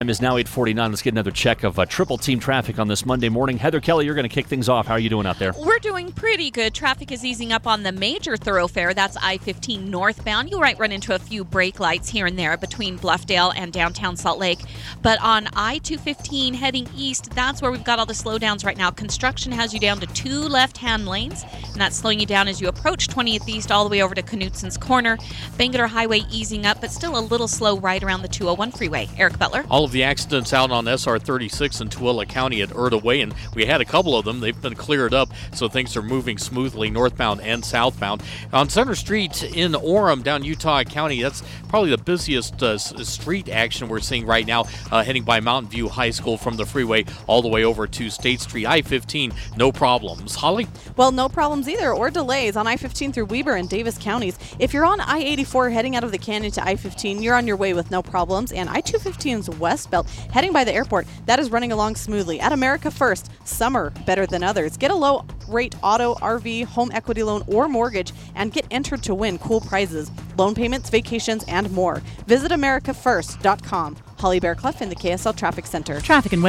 Time is now 8:49. Let's get another check of triple team traffic on this Monday morning. Heather Kelly, you're going to kick things off. How are you doing out there? We're doing pretty good. Traffic is easing up on the major thoroughfare. That's I-15 northbound. You might run into a few brake lights here and there between Bluffdale and downtown Salt Lake. But on I-215 heading east, that's where we've got all the slowdowns right now. Construction has you down to 2 left-hand lanes, and that's slowing you down as you approach 20th East all the way over to Knutson's Corner. Bangerter Highway easing up, but still a little slow right around the 201 freeway. Eric Butler. All of the accidents out on SR 36 in Tooele County at Erta Way, and we had a couple of them. They've been cleared up, so things are moving smoothly northbound and southbound. On Center Street in Orem down Utah County, that's probably the busiest street action we're seeing right now, heading by Mountain View High School from the freeway all the way over to State Street. I-15, no problems. Holly? Well, no problems either, or delays on I-15 through Weber and Davis counties. If you're on I-84 heading out of the Canyon to I-15, you're on your way with no problems. And I-215's westbound heading by the airport, that is running along smoothly. At America First, summer better than others. Get a low rate auto, RV, home equity loan, or mortgage and get entered to win cool prizes, loan payments, vacations, and more. Visit AmericaFirst.com. Holly Bearclough in the KSL Traffic Center. Traffic and